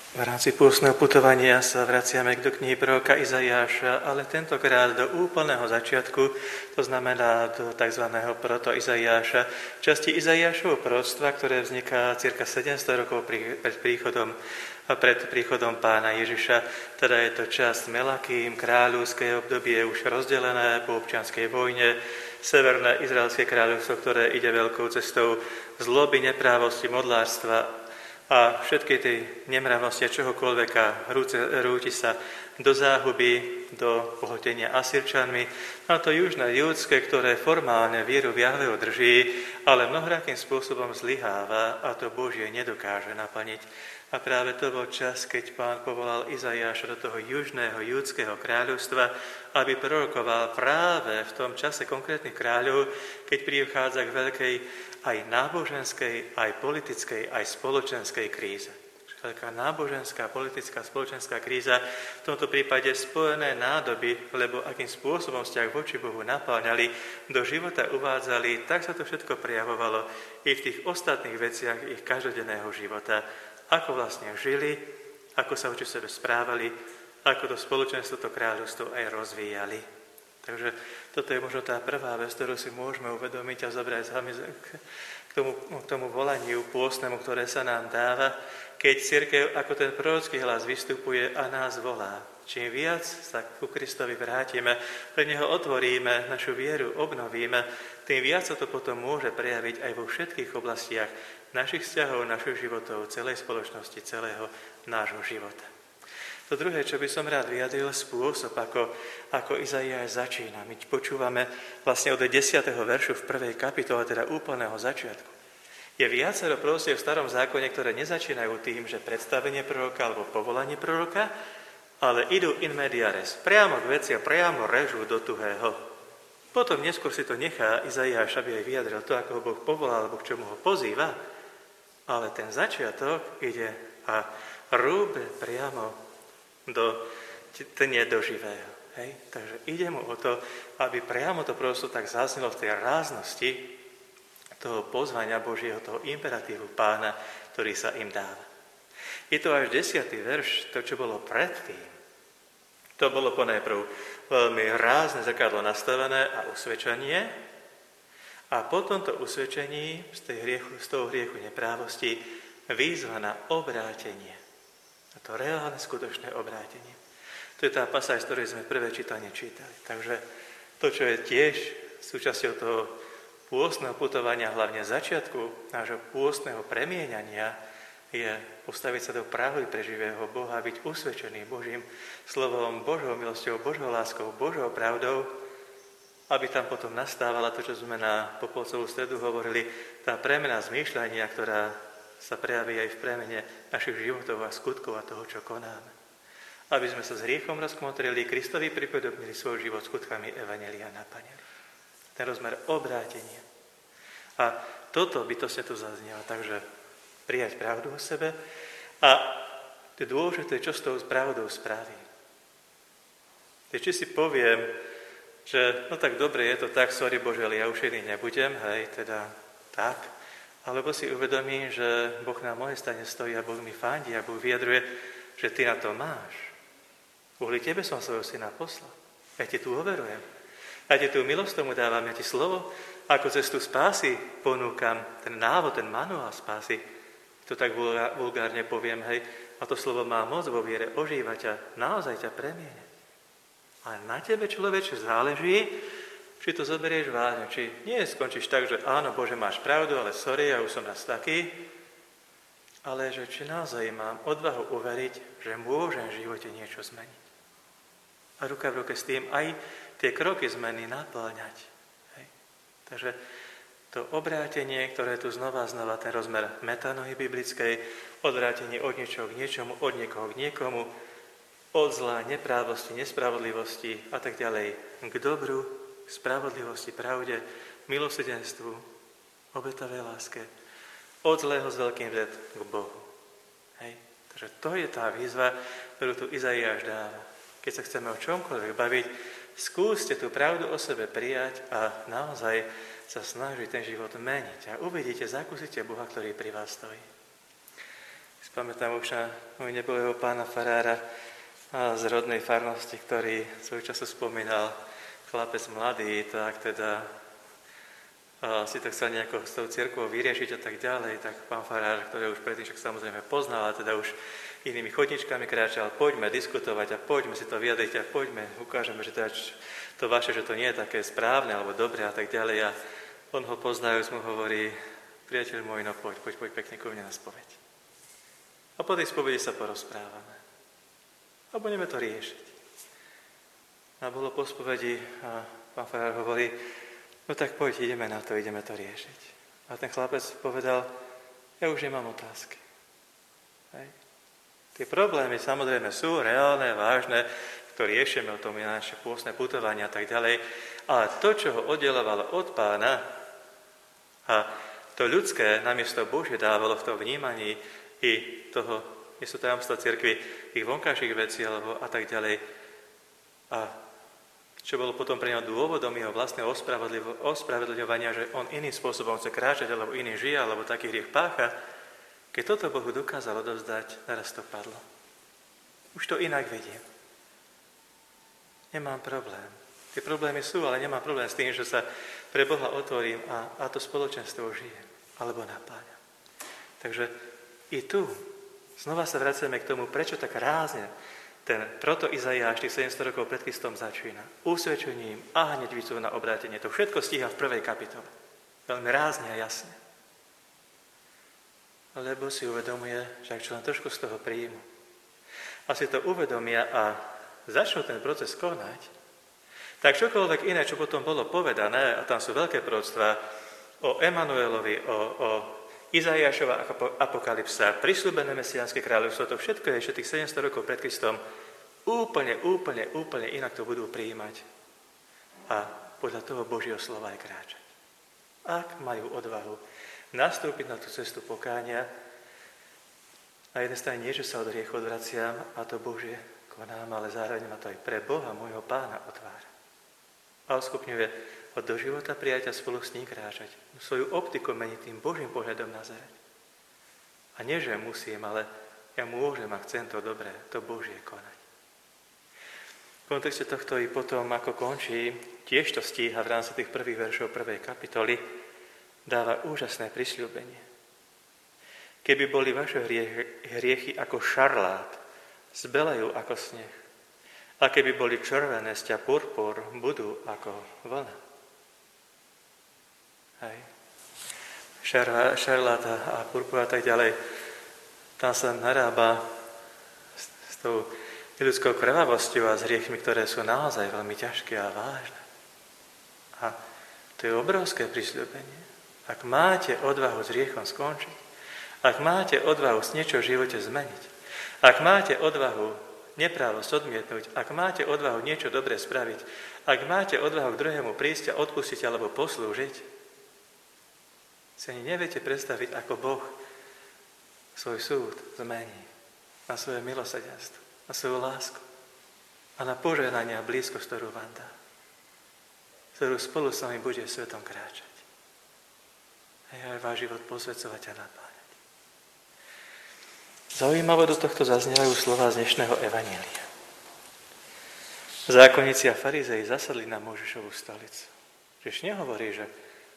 V rámci pôstneho putovania sa vraciame do knihy proroka Izaiáša, ale tentokrát do úplného začiatku, to znamená do tzv. Proto-Izaiáša, časti Izaiášovho proroctva, ktoré vzniká cirka 700 rokov pred príchodom Pána Ježiša. Teda je to časť Melakým, kráľovské obdobie, už rozdelené po občianskej vojne, severné izraelské kráľovstvo, ktoré ide veľkou cestou zloby, neprávosti, modlárstva a všetky tej nemravnosti a čohokoľvek a rúti sa do záhuby, do pohltenia Asýrčanmi. A to južné Júdske, ktoré formálne vieru v Jahveho drží, ale mnohorakým spôsobom zlyháva a to Božie nedokáže naplniť. A práve to bol čas, keď Pán povolal Izaiáša do toho južného Júdskeho kráľovstva, aby prorokoval práve v tom čase konkrétnych kráľov, keď prichádza k veľkej aj náboženskej, aj politickej, aj spoločenskej kríze. Veľká náboženská, politická, spoločenská kríza, v tomto prípade spojené nádoby, lebo akým spôsobom vzťah voči Bohu napáňali, do života uvádzali, tak sa to všetko prejavovalo i v tých ostatných veciach ich každodenného života. Ako vlastne žili, ako sa voči sebe správali, ako to spoločenstvo, to kráľovstvo aj rozvíjali. Takže toto je možno tá prvá vec, ktorú si môžeme uvedomiť a zobrať k tomu volaniu pôstnemu, ktoré sa nám dáva, keď cirkev ako ten prorocký hlas vystupuje a nás volá. Čím viac sa ku Kristovi vrátime, pre Neho otvoríme, našu vieru obnovíme, tým viac sa to potom môže prejaviť aj vo všetkých oblastiach našich vzťahov, našich životov, celej spoločnosti, celého nášho života. To druhé, čo by som rád vyjadril, spôsob, ako Izaiáš začína. My počúvame vlastne od 10. veršu v 1. kapitole, teda úplného začiatku. Je viacero proroctiev v Starom zákone, ktoré nezačínajú tým, že predstavenie proroka alebo povolanie proroka, ale idú in media res, priamo k veci a priamo režú do tuhého. Potom neskôr si to nechá Izaiáš, aby aj vyjadril to, ako ho Boh povolal, alebo k čomu ho pozýva, ale ten začiatok ide a rúbe priamo do živého. Hej? Takže ide mu o to, aby priamo to prosto tak zaznelo v tej ráznosti toho pozvania Božieho, toho imperatívu Pána, ktorý sa im dáva. Je to až 10. verš, to, čo bolo predtým. To bolo ponajprv veľmi rázne zrkadlo nastavené a usvedčenie. A po tomto usvedčení z toho hriechu neprávosti výzva na obrátenie. A to reálne, skutočné obrátenie. To je tá pasáž, z ktorej sme prvé čítanie čítali. Takže to, čo je tiež súčasťou toho pôstneho putovania, hlavne začiatku nášho pôstneho premieňania, je postaviť sa do pravdy pre živého Boha, byť usvedčený Božím slovom, Božou milosťou, Božou láskou, Božou pravdou, aby tam potom nastávala to, čo sme na Popolcovú stredu hovorili, tá premena zmýšľania, ktorá sa prejaví aj v premene našich životov a skutkov a toho, čo konáme. Aby sme sa s hriechom rozkmotrili, Kristovi pripodobnili svoj život skutkami evanjelia naplnili. Ten rozmer obrátenia. A toto bytostne tu zaznelo, takže prijať pravdu o sebe a to je dôležité, čo s tou pravdou spraví. Či si poviem, že no tak dobre, je to tak, sorry Bože, ale ja už iný nebudem, hej, teda tak, alebo si uvedomím, že Boh na mojej strane stojí a Boh mi fandí a Boh vyjadruje, že ty na to máš. Kvôli tebe som svojho syna poslal. Ja ti tu overujem. Ja ti tú milosť tomu dávam, ja ti slovo, ako cestu spásy ponúkam, ten návod, ten manuál spásy. To tak vulgárne poviem, hej, a to slovo má moc vo viere ožívať ťa, naozaj ťa premieňa. Ale na tebe, človeče, záleží, či to zoberieš vážne, či nie skončíš tak, že áno, Bože, máš pravdu, ale sorry, ja už som raz taký, ale že či naozaj mám odvahu uveriť, že môžem v živote niečo zmeniť. A ruka v ruke s tým aj tie kroky zmeny naplňať. Hej. Takže to obrátenie, ktoré tu znova ten rozmer metanohy biblickej, odvrátenie od niečoho k niečomu, od niekoho k niekomu, od zla, neprávosti, nespravodlivosti a tak ďalej k dobru, spravodlivosti, pravde, milosrdenstvu, obetavej láske, od zlého s veľkým Z k Bohu. Hej. Takže to je tá výzva, ktorú tu Izaiáš dáva. Keď sa chceme o čomkoľvek baviť, skúste tú pravdu o sebe prijať a naozaj sa snažiť ten život meniť. A uvidíte, zakúsite Boha, ktorý pri vás stojí. Spamätám už na môj nebového pána farára z rodnej farnosti, ktorý svoj času spomínal, chlapec mladý, tak teda si to chcel nejako s tou cirkvou vyriešiť a tak ďalej, tak pán farár, ktorý už predtým však samozrejme poznal, a teda už inými chodničkami kráčal, poďme diskutovať a poďme si to vyjadriť a poďme, ukážeme, že teda to vaše, že to nie je také správne alebo dobré a tak ďalej. A on ho poznajúc mu hovorí, priateľ môj, no poď pekne ku mne na spoveď. A po tej spovedi sa porozprávame. A budeme to riešiť. A bolo po spovedi a pán farár hovorí, no tak poď, ideme na to, ideme to riešiť. A ten chlapec povedal, ja už nemám otázky. Hej. Tie problémy samozrejme sú reálne, vážne, ktoré riešime, o tom je naše pôstne putovanie a tak ďalej, ale to, čo ho oddelovalo od Pána a to ľudské namiesto Božie dávalo v tom vnímaní i toho, miesto tajomstva cirkvi, ich vonkajších vecí alebo a tak ďalej. A čo bolo potom pre neho dôvodom jeho vlastného ospravedlňovania, že on iným spôsobom chce kráčať, alebo iný žije, alebo taký hriech pácha, keď toto Bohu dokázal odovzdať, naraz to padlo. Už to inak vediem. Nemám problém. Tie problémy sú, ale nemám problém s tým, že sa pre Boha otvorím a to spoločenstvo žije, alebo napáňa. Takže i tu znova sa vraciame k tomu, prečo tak rázne ten proto-Izaiáš tých 700 rokov pred Kristom začína. Usvedčením a hneď výzvou na obrátenie. To všetko stíha v 1. kapitole. Veľmi rázne a jasne. Lebo si uvedomuje, že ak čo len trošku z toho príjmu a si to uvedomia a začnú ten proces konať, tak čokoľvek iné, čo potom bolo povedané, a tam sú veľké proroctvá o Emanuelovi, o Izaiášova apokalypsa, prisľúbené mesiánske kráľovstvo, to všetko je ešte tých 700 rokov pred Kristom úplne inak to budú prijímať a podľa toho Božieho slova aj kráčať. Ak majú odvahu nastúpiť na tú cestu pokánia, na jednej strane nie, že sa od hriechu odvraciam a to Božie konám, ale zároveň ma to aj pre Boha, môjho Pána, otvára. A uskupňuje do života prijať a spolu s ním kráčať. Svoju optiku meniť tým Božím pohľadom nazerať. A nie, že musím, ale ja môžem, ak chcem to dobré, to Božie konať. V kontexte tohto i potom, ako končí, tiež to stíha v rámci tých prvých veršov 1. kapitoly, dáva úžasné prisľúbenie. Keby boli vaše hriechy ako šarlát, zbelajú ako sneh. A keby boli červené sťa purpur, budú ako vlna. Hej. Šarlát a purpur a tak ďalej. Tam sa narába s tou ľudskou krvavosťou a s hriechmi, ktoré sú naozaj veľmi ťažké a vážne. A to je obrovské prisľúbenie. Ak máte odvahu s hriechom skončiť, ak máte odvahu s niečo v živote zmeniť, ak máte odvahu neprávosť odmietnúť, ak máte odvahu niečo dobré spraviť, ak máte odvahu k druhému prísť a odpustiť alebo poslúžiť, si ani neviete predstaviť, ako Boh svoj súd zmení na svoje milosrdenstvo, na svoju lásku a na požehnanie a blízkosť, ktorú vám dá, ktorú spolu s vami bude svetom kráčať. A aj váš život posvedzovať a napájať. Zaujímavé do tohto zaznievajú slova z dnešného evanjelia. Zákonníci a farizei zasadli na Mojžišovu stolicu. Ježiš nehovorí, že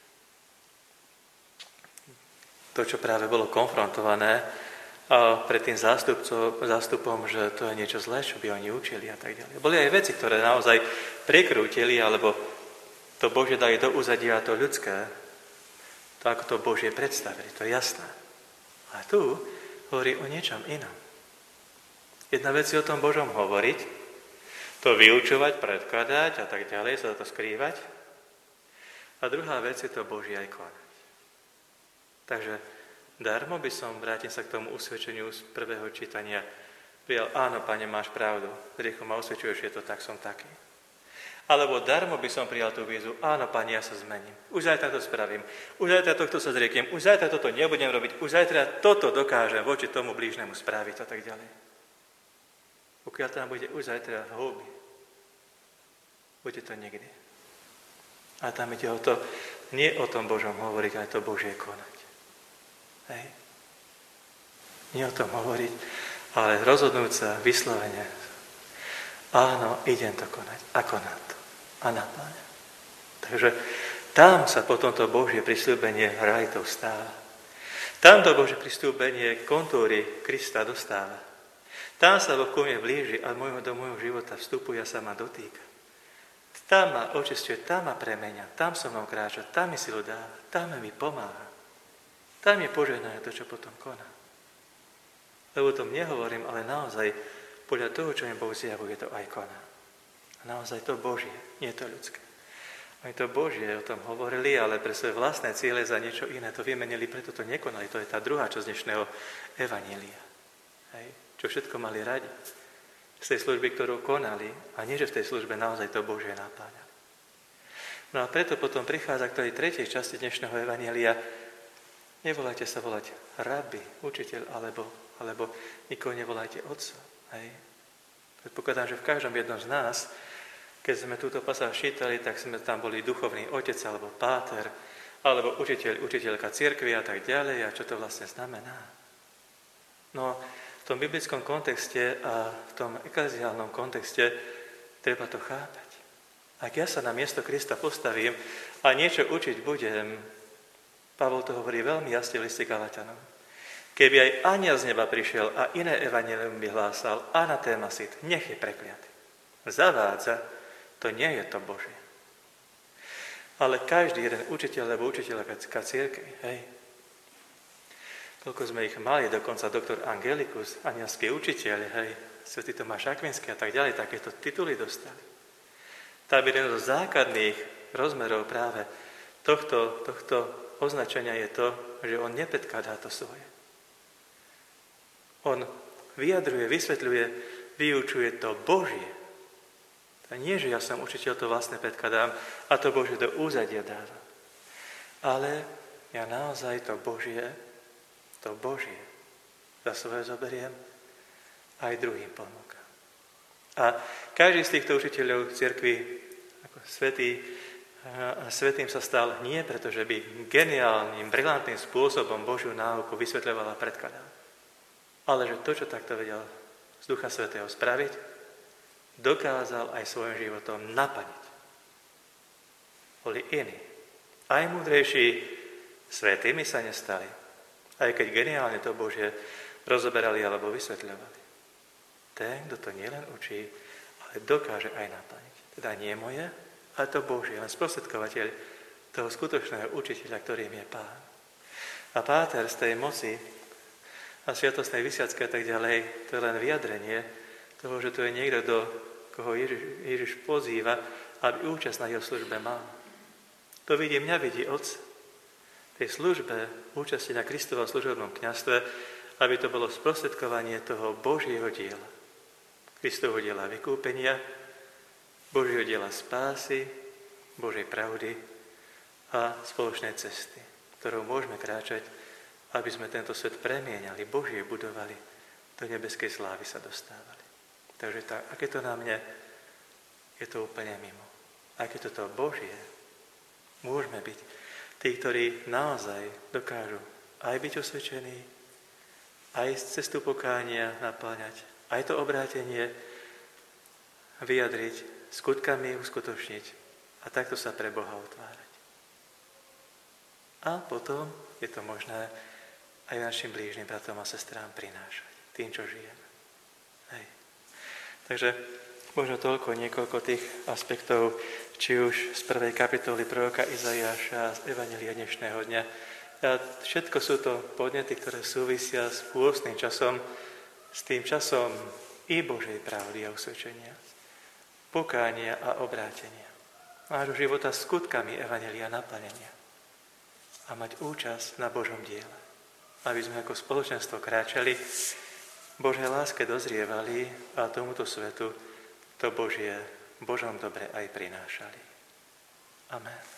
to, čo práve bolo konfrontované a pred tým zástupom, že to je niečo zlé, čo by oni učili a tak ďalej. Boli aj veci, ktoré naozaj prekrútili, alebo to Božie dali do úzadia, to ľudské, to ako to Božie predstavili, to je jasné. A tu hovorí o niečom inom. Jedna vec je o tom Božom hovoriť, to vyučovať, predkladať a tak ďalej, sa to skrývať. A druhá vec je to Božie aj konať. Takže darmo by som, vrátim sa k tomu usvedčeniu z prvého čítania, prijal, áno, Pane, máš pravdu, hriechom ma usvedčuješ, je to tak, som taký. Alebo darmo by som prijal tú výzvu, áno, Pane, ja sa zmením. Už zajtra to spravím, už zajtra tohto sa zrieknem, už zajtra toto nebudem robiť, už zajtra toto dokážem voči tomu blížnemu spraviť a tak ďalej. Pokiaľ tam bude už zajtra houby, bude to nikdy. A tam ide o to, nie o tom Božom hovoriť, ale to Božie konať. Hej. Nie o tom hovoriť, ale rozhodnúť sa vyslovene. Áno, idem to konať. A konať to. A naplňať. Takže tam sa potom to Božie prisľúbenie realitou stáva. Tam to Božie prisľúbenie kontúry Krista dostáva. Tam sa Boh ku mne blíži a do môjho života vstupuje a sa ma dotýka. Tam ma očisťuje, tam ma premenia, tam so mnou kráča, tam mi silu dáva, tam mi pomáha. Tam je požehnané to, čo potom koná. Lebo o tom nehovorím, ale naozaj podľa toho, čo mi Boh zjavuje, to aj koná. A naozaj to Božie, nie to ľudské. Oni to Božie o tom hovorili, ale pre svoje vlastné ciele za niečo iné to vymenili, preto to nekonali. To je tá druhá časť dnešného evanjelia. Hej. Čo všetko mali radi. Z tej služby, ktorú konali, a nie, že v tej službe naozaj to Božie napáňa. No a preto potom prichádza k tej tretej časti dnešného evanjelia. Nevolajte sa volať rabi, učiteľ, alebo nikoho nevolajte otcom. Hej. Predpokladám, že v každom jednom z nás, keď sme túto pasáž čítali, tak sme tam boli duchovný otec, alebo páter, alebo učiteľ, učiteľka cirkvi a tak ďalej. A čo to vlastne znamená? No, v tom biblickom kontexte a v tom ekleziálnom kontexte treba to chápať. Ak ja sa na miesto Krista postavím a niečo učiť budem, Pavol to hovorí veľmi jasne v liste Galatianom. Keby aj anjel z neba prišiel a iné evanjelium by hlásal, anatéma sit, nech je prekliatý. Zavádza, to nie je to Božie. Ale každý jeden učiteľ alebo učiteľka cirkvi, hej, koľko sme ich mali, dokonca doktor Angelicus, anielský učiteľ, hej, svätý Tomáš Akvinský a tak ďalej, takéto tituly dostali. Tá by jeden zo základných rozmerov práve tohto označenia je to, že on nepredkladá to svoje. On vyjadruje, vysvetľuje, vyučuje to Božie. A nie, že ja som učiteľ, to vlastne predkladám a to Božie do úzadia dávam. Ale ja naozaj to Božie za svoje zoberiem, aj druhým ponúkam. A každý z týchto učiteľov cirkvi ako svätým sa stal nie preto, že by geniálnym, brilantným spôsobom Božiu náuku vysvetľoval a predkladal. Ale že to, čo takto vedel z Ducha Svätého spraviť, dokázal aj svojim životom naplniť. Boli iní. Aj múdrejší svätými sa nestali. Aj keď geniálne to Božie rozoberali alebo vysvetľovali. Ten, kto to nielen učí, ale dokáže aj naplniť. Teda nie moje, ale to Božie, len sprostredkovateľ toho skutočného učiteľa, ktorým je Pán. A páter z tej moci a sviatostnej vysviacky a tak ďalej, to je len vyjadrenie toho, že to je niekto, do koho Ježiš pozýva, aby účasť na jeho službe mal. To vidí mňa, vidí Otca. Tej službe, účasti na Kristovom služobnom kňazstve, aby to bolo sprostredkovanie toho Božieho diela. Kristovho diela vykúpenia, Božieho diela spásy, Božej pravdy a spoločnej cesty, ktorou môžeme kráčať, aby sme tento svet premieňali, Božie budovali, do nebeskej slávy sa dostávali. Takže ak je to na mne, je to úplne mimo. Ak je to Božie, môžeme byť tí, ktorí naozaj dokážu aj byť osvedčení, aj cestu pokánia napĺňať, aj to obrátenie vyjadriť, skutkami uskutočniť a takto sa pre Boha otvárať. A potom je to možné aj našim blížnym bratom a sestrám prinášať, tým, čo žijeme. Hej. Takže možno toľko, niekoľko tých aspektov, či už z prvej kapitoly proroka Izaiáša, z evanjelia dnešného dňa. A všetko sú to podnety, ktoré súvisia s pôstnym časom, s tým časom i Božej pravdy a usvedčenia, pokánia a obrátenia. Nášho života skutkami evanjelia naplnenia. A mať účasť na Božom diele. Aby sme ako spoločenstvo kráčali, Božej láske dozrievali a tomuto svetu to Božie v Božom dobre aj prinášali. Amen.